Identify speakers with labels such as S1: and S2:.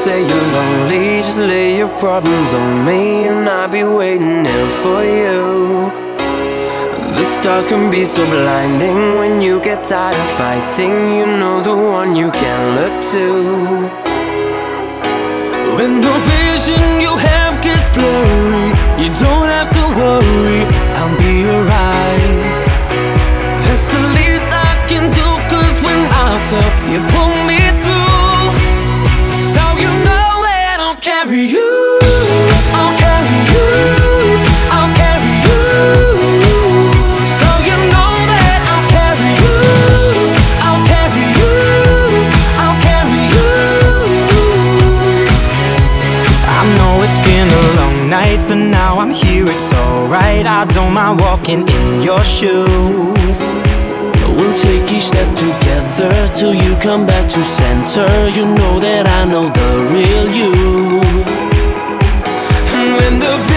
S1: say you're lonely, just lay your problems on me, and I'll be waiting here for you. The stars can be so blinding when you get tired of fighting. You know the one you can look to. When the vision you have gets blurry, you don't have to worry, I'll be alright. That's the least I can do, 'cause when I fell, you pulled me through. So you know that I'll carry you, I'll carry you, I'll carry you. So you know that I'll carry you, I'll carry you, I'll carry you. I know it's been a long night, but now I'm here, it's alright. I don't mind walking in your shoes. We'll take each step together till you come back to center. You know that I know the real you. And when the